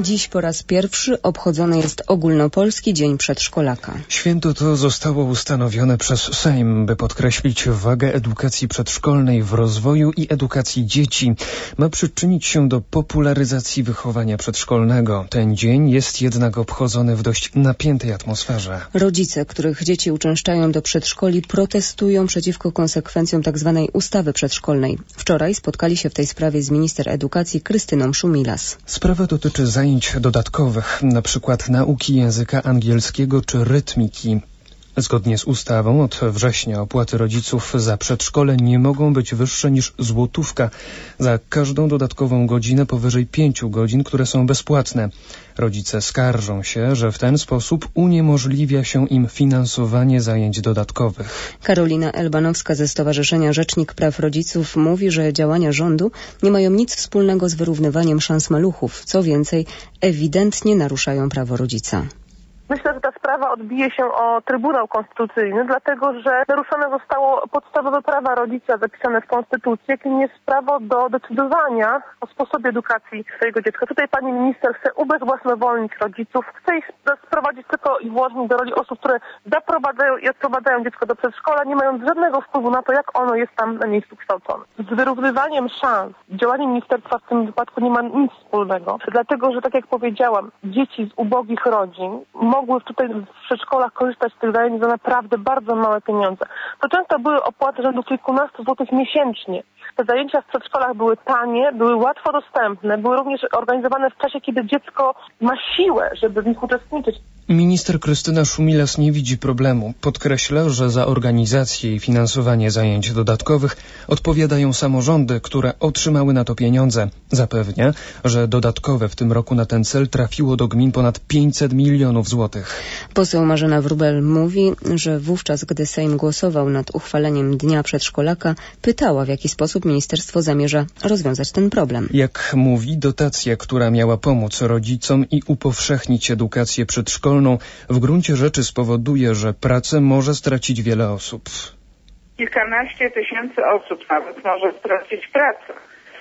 Dziś po raz pierwszy obchodzony jest Ogólnopolski Dzień Przedszkolaka. Święto to zostało ustanowione przez Sejm, by podkreślić wagę edukacji przedszkolnej w rozwoju i edukacji dzieci. Ma przyczynić się do popularyzacji wychowania przedszkolnego. Ten dzień jest jednak obchodzony w dość napiętej atmosferze. Rodzice, których dzieci uczęszczają do przedszkoli, protestują przeciwko konsekwencjom tzw. ustawy przedszkolnej. Wczoraj spotkali się w tej sprawie z minister edukacji Krystyną Szumilas. Sprawa dotyczy zajęć dodatkowych, na przykład nauki języka angielskiego czy rytmiki. Zgodnie z ustawą od września opłaty rodziców za przedszkole nie mogą być wyższe niż złotówka za każdą dodatkową godzinę powyżej 5 godzin, które są bezpłatne. Rodzice skarżą się, że w ten sposób uniemożliwia się im finansowanie zajęć dodatkowych. Karolina Elbanowska ze Stowarzyszenia Rzecznik Praw Rodziców mówi, że działania rządu nie mają nic wspólnego z wyrównywaniem szans maluchów. Co więcej, ewidentnie naruszają prawo rodzica. Myślę, że ta sprawa odbije się o Trybunał Konstytucyjny, dlatego że naruszone zostało podstawowe prawa rodzica zapisane w Konstytucji, jakim jest prawo do decydowania o sposobie edukacji swojego dziecka. Tutaj pani minister chce ubezwłasnowolnić rodziców, chce ich sprowadzić tylko i wyłącznie do roli osób, które zaprowadzają i odprowadzają dziecko do przedszkola, nie mając żadnego wpływu na to, jak ono jest tam na miejscu kształcone. Z wyrównywaniem szans działanie ministerstwa w tym wypadku nie ma nic wspólnego, dlatego że, tak jak powiedziałam, dzieci z ubogich rodzin mogły tutaj w przedszkolach korzystać z tych zajęć za naprawdę bardzo małe pieniądze. To często były opłaty rzędu kilkunastu złotych miesięcznie. Te zajęcia w przedszkolach były tanie, były łatwo dostępne, były również organizowane w czasie, kiedy dziecko ma siłę, żeby w nich uczestniczyć. Minister Krystyna Szumilas nie widzi problemu. Podkreśla, że za organizację i finansowanie zajęć dodatkowych odpowiadają samorządy, które otrzymały na to pieniądze. Zapewnia, że dodatkowe w tym roku na ten cel trafiło do gmin ponad 500 milionów złotych. Poseł Marzena Wróbel mówi, że wówczas, gdy Sejm głosował nad uchwaleniem Dnia Przedszkolaka, pytała, w jaki sposób ministerstwo zamierza rozwiązać ten problem. Jak mówi, dotacja, która miała pomóc rodzicom i upowszechnić edukację przedszkolną, w gruncie rzeczy spowoduje, że pracę może stracić wiele osób. Kilkanaście tysięcy osób nawet może stracić pracę,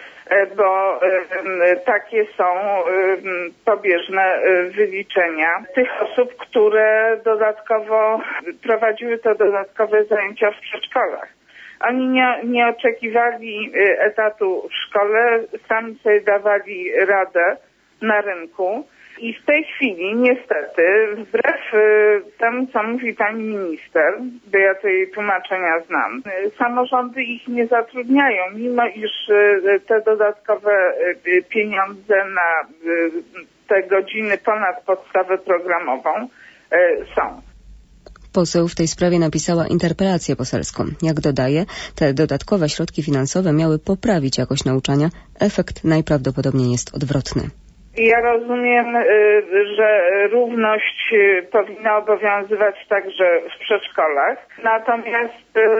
bo takie są pobieżne wyliczenia tych osób, które dodatkowo prowadziły to dodatkowe zajęcia w przedszkolach. Oni nie oczekiwali etatu w szkole, sami sobie dawali radę na rynku. I w tej chwili niestety, wbrew temu, co mówi pani minister, bo ja te jej tłumaczenia znam, samorządy ich nie zatrudniają, mimo iż te dodatkowe pieniądze na te godziny ponad podstawę programową są. Poseł w tej sprawie napisała interpelację poselską. Jak dodaje, te dodatkowe środki finansowe miały poprawić jakość nauczania. Efekt najprawdopodobniej jest odwrotny. Ja rozumiem, że równość powinna obowiązywać także w przedszkolach. Natomiast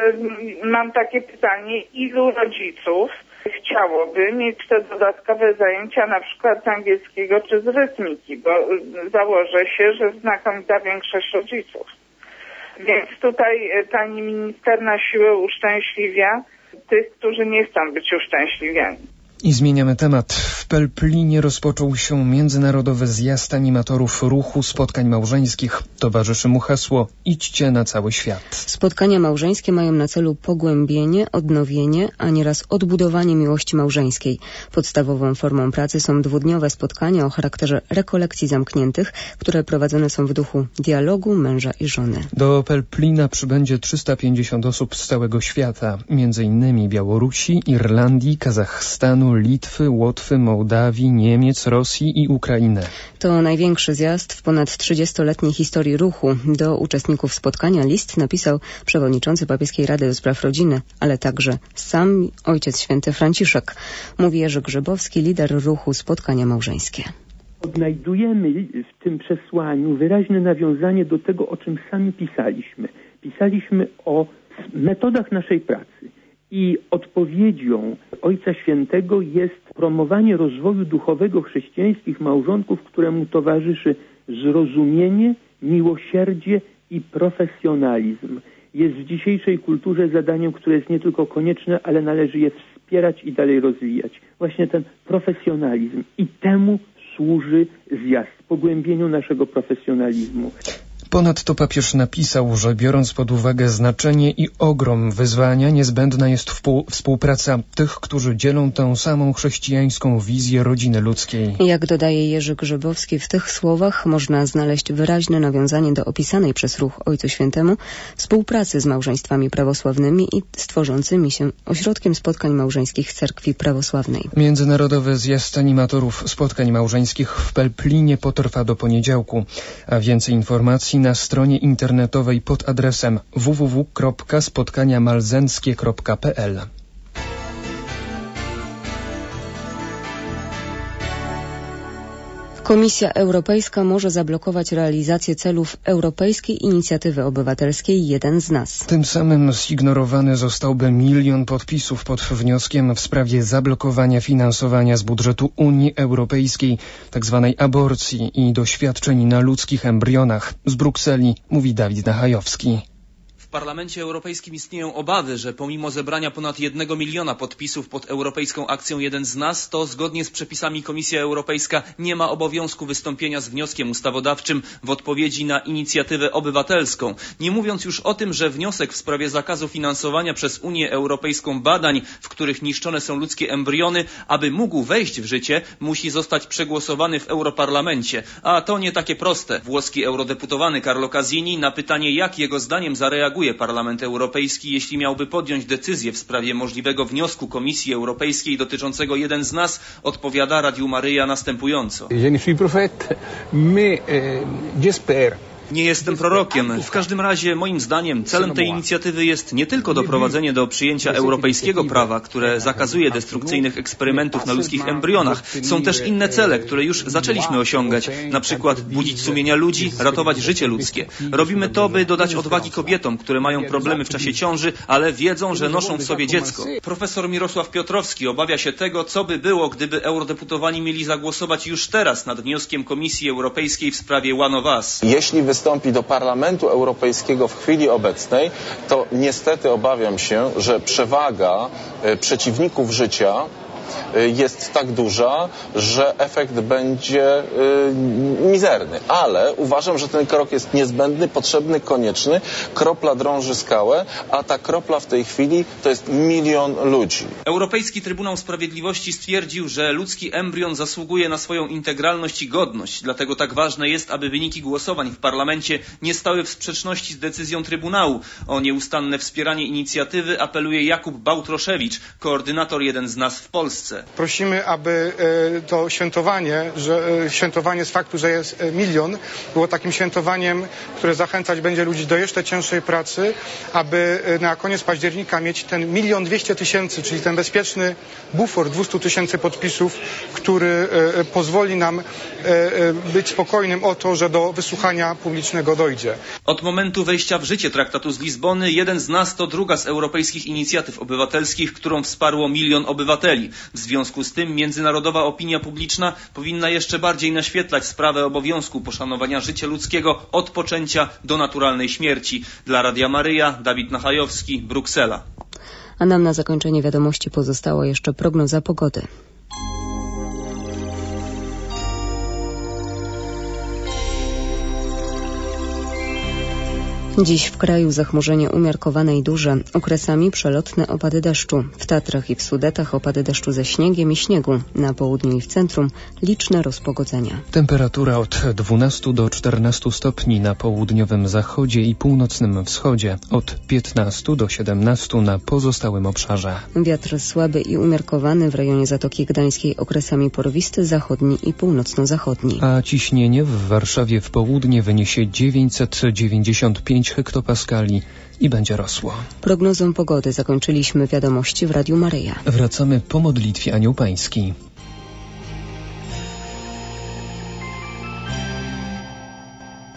mam takie pytanie, ilu rodziców chciałoby mieć te dodatkowe zajęcia na przykład z angielskiego czy z rytmiki, bo założę się, że znakomita większość rodziców. Więc tutaj pani minister na siłę uszczęśliwia tych, którzy nie chcą być uszczęśliwiani. I zmieniamy temat. W Pelplinie rozpoczął się międzynarodowy zjazd animatorów ruchu spotkań małżeńskich. Towarzyszy mu hasło „Idźcie na cały świat”. Spotkania małżeńskie mają na celu pogłębienie, odnowienie, a nieraz odbudowanie miłości małżeńskiej. Podstawową formą pracy są dwudniowe spotkania o charakterze rekolekcji zamkniętych, które prowadzone są w duchu dialogu męża i żony. Do Pelplina przybędzie 350 osób z całego świata, m.in. Białorusi, Irlandii, Kazachstanu, Litwy, Łotwy, Mołdawii, Niemiec, Rosji i Ukrainy. To największy zjazd w ponad 30-letniej historii ruchu. Do uczestników spotkania list napisał przewodniczący Papieskiej Rady do Spraw Rodziny, ale także sam Ojciec Święty Franciszek. Mówi Jerzy Grzybowski, lider ruchu Spotkania Małżeńskie. Odnajdujemy w tym przesłaniu wyraźne nawiązanie do tego, o czym sami pisaliśmy. Pisaliśmy o metodach naszej pracy. I odpowiedzią Ojca Świętego jest promowanie rozwoju duchowego chrześcijańskich małżonków, któremu towarzyszy zrozumienie, miłosierdzie i profesjonalizm. Jest w dzisiejszej kulturze zadaniem, które jest nie tylko konieczne, ale należy je wspierać i dalej rozwijać. Właśnie ten profesjonalizm. I temu służy zjazd pogłębieniu naszego profesjonalizmu. Ponadto papież napisał, że biorąc pod uwagę znaczenie i ogrom wyzwania, niezbędna jest współpraca tych, którzy dzielą tę samą chrześcijańską wizję rodziny ludzkiej. Jak dodaje Jerzy Grzybowski, w tych słowach można znaleźć wyraźne nawiązanie do opisanej przez ruch Ojcu Świętemu współpracy z małżeństwami prawosławnymi i stworzącymi się ośrodkiem spotkań małżeńskich Cerkwi Prawosławnej. Międzynarodowy Zjazd Animatorów Spotkań Małżeńskich w Pelplinie potrwa do poniedziałku, a więcej informacji na stronie internetowej pod adresem www.spotkaniamalzenckie.pl. Komisja Europejska może zablokować realizację celów Europejskiej Inicjatywy Obywatelskiej Jeden z nas. Tym samym zignorowany zostałby 1 milion podpisów pod wnioskiem w sprawie zablokowania finansowania z budżetu Unii Europejskiej tzw. aborcji i doświadczeń na ludzkich embrionach. Z Brukseli mówi Dawid Nachajowski. W Parlamencie Europejskim istnieją obawy, że pomimo zebrania ponad 1 miliona podpisów pod europejską akcją Jeden z nas, to zgodnie z przepisami Komisja Europejska nie ma obowiązku wystąpienia z wnioskiem ustawodawczym w odpowiedzi na inicjatywę obywatelską. Nie mówiąc już o tym, że wniosek w sprawie zakazu finansowania przez Unię Europejską badań, w których niszczone są ludzkie embriony, aby mógł wejść w życie, musi zostać przegłosowany w Europarlamencie. A to nie takie proste. Włoski eurodeputowany Carlo Casini na pytanie, jak jego zdaniem zareaguje Parlament Europejski, jeśli miałby podjąć decyzję w sprawie możliwego wniosku Komisji Europejskiej dotyczącego Jeden z nas, odpowiada Radiu Maryja następująco. Je ne suis prophète, mais j'espère. Nie jestem prorokiem. W każdym razie, moim zdaniem, celem tej inicjatywy jest nie tylko doprowadzenie do przyjęcia europejskiego prawa, które zakazuje destrukcyjnych eksperymentów na ludzkich embrionach. Są też inne cele, które już zaczęliśmy osiągać. Na przykład budzić sumienia ludzi, ratować życie ludzkie. Robimy to, by dodać odwagi kobietom, które mają problemy w czasie ciąży, ale wiedzą, że noszą w sobie dziecko. Profesor Mirosław Piotrowski obawia się tego, co by było, gdyby eurodeputowani mieli zagłosować już teraz nad wnioskiem Komisji Europejskiej w sprawie One of Us. Jeśli wystąpi do Parlamentu Europejskiego w chwili obecnej, to niestety obawiam się, że przewaga przeciwników życia jest tak duża, że efekt będzie mizerny. Ale uważam, że ten krok jest niezbędny, potrzebny, konieczny. Kropla drąży skałę, a ta kropla w tej chwili to jest 1 milion ludzi. Europejski Trybunał Sprawiedliwości stwierdził, że ludzki embrion zasługuje na swoją integralność i godność. Dlatego tak ważne jest, aby wyniki głosowań w parlamencie nie stały w sprzeczności z decyzją Trybunału. O nieustanne wspieranie inicjatywy apeluje Jakub Bałtroszewicz, koordynator Jeden z nas w Polsce. Prosimy, aby to świętowanie z faktu, że jest 1 milion, było takim świętowaniem, które zachęcać będzie ludzi do jeszcze cięższej pracy, aby na koniec października mieć ten 1 200 000, czyli ten bezpieczny bufor 200 000 podpisów, który pozwoli nam być spokojnym o to, że do wysłuchania publicznego dojdzie. Od momentu wejścia w życie traktatu z Lizbony Jeden z nas to druga z europejskich inicjatyw obywatelskich, którą wsparło 1 milion obywateli. W związku z tym międzynarodowa opinia publiczna powinna jeszcze bardziej naświetlać sprawę obowiązku poszanowania życia ludzkiego od poczęcia do naturalnej śmierci. Dla Radia Maryja, Dawid Nachajowski, Bruksela. A nam na zakończenie wiadomości pozostała jeszcze prognoza pogody. Dziś w kraju zachmurzenie umiarkowane i duże, okresami przelotne opady deszczu. W Tatrach i w Sudetach opady deszczu ze śniegiem i śniegu. Na południu i w centrum liczne rozpogodzenia. Temperatura od 12 do 14 stopni na południowym zachodzie i północnym wschodzie. Od 15 do 17 na pozostałym obszarze. Wiatr słaby i umiarkowany w rejonie Zatoki Gdańskiej, okresami porwisty, zachodni i północno-zachodni. A ciśnienie w Warszawie w południe wyniesie 995 hektopaskali i będzie rosło. Prognozą pogody zakończyliśmy wiadomości w Radiu Maryja. Wracamy po modlitwie Anioł Pański.